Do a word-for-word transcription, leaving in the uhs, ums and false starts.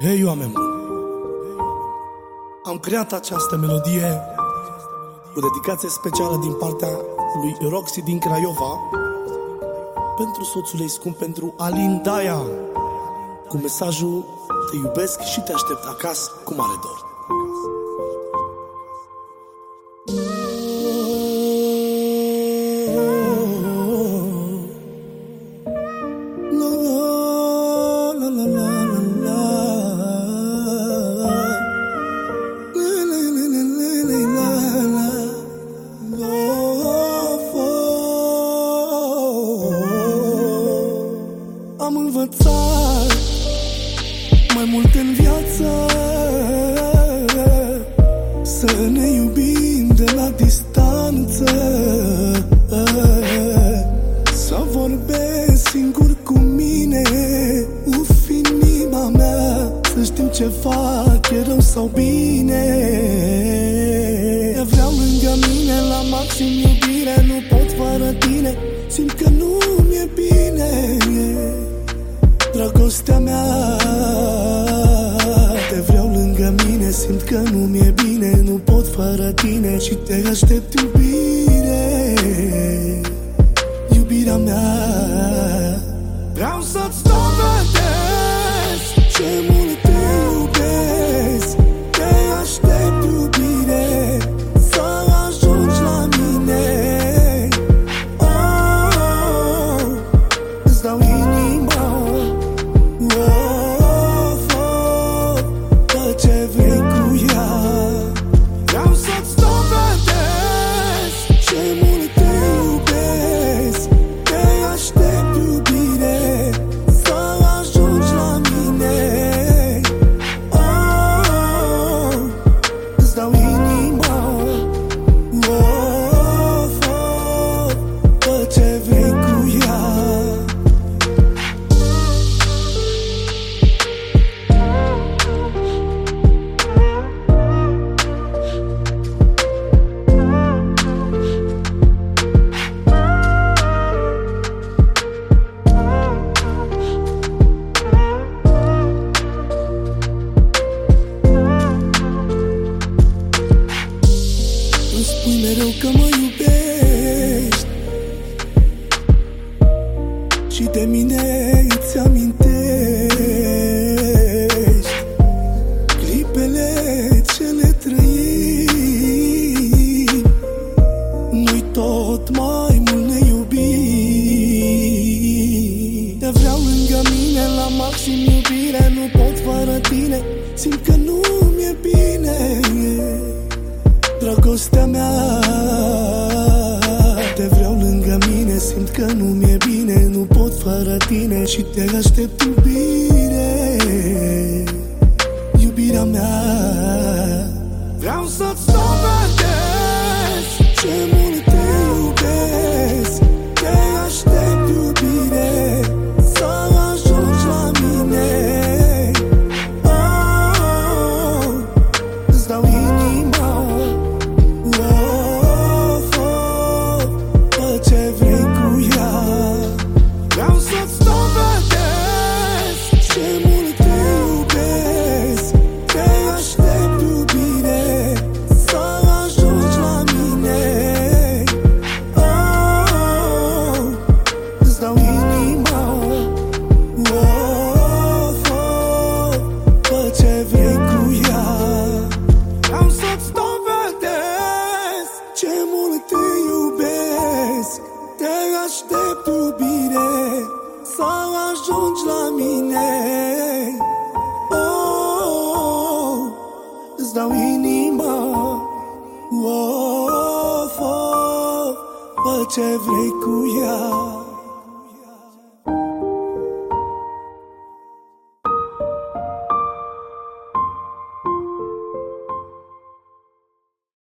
Hei, oameni buni! Am creat această melodie cu dedicație specială din partea lui Roxy din Craiova pentru soțul ei scump, pentru Alin Daia, cu mesajul: te iubesc și te aștept acasă cu mare dor. Am învățat mai mult în viață, să ne iubim de la distanță, să vorbesc singur cu mine, uf, inima mea, să știu ce fac, e rău sau bine. Te vreau lângă mine la maxim iubire, nu pot fără tine, simt că nu mi-e bine. Dragostea mea, te vreau lângă mine, simt că nu mi-e bine, nu pot fără tine și te aștept, iubire, iubirea mea. Vreau să-ți dovedesc ce mult te iubesc, te aștept, iubire, să ajungi la mine. Oh, îți dau inima, ce vrei cu ea. Vreau să-ți dovedesc ce mult te iubesc, te aștept, iubire, să ajungi la mine. Oh, îți dau inima, oh, oh, fă ce vrei cu ea. Îmi spui mereu că mă iubești și de mine îți amintești clipele ce le trăim. Nu-i tot, mai mult ne iubim. Te vreau lângă mine la maxim iubire, nu pot fără tine, simt că nu mi-e bine. Dragostea mea, te vreau lângă mine, simt că nu mi-e bine, nu pot fără tine și te aștept, iubire, iubirea mea. Vreau să-ți dovedesc ce mult te iubesc, te aștept, iubire, să ajungi la mine. Oh, îți dau inima, ce vrei cu ea. Vreau să-ți dovedesc ce mult te iubesc, te aștept, iubire, să ajungi la mine. Oh, îți dau inima, oh, oh, fă ce vrei cu ea. Vreau să-ți dovedesc ce mult te iubesc, te aștept, iubire, să ajungi la mine. Oh, îți dau inima, oh, oh, fă ce vrei cu ea.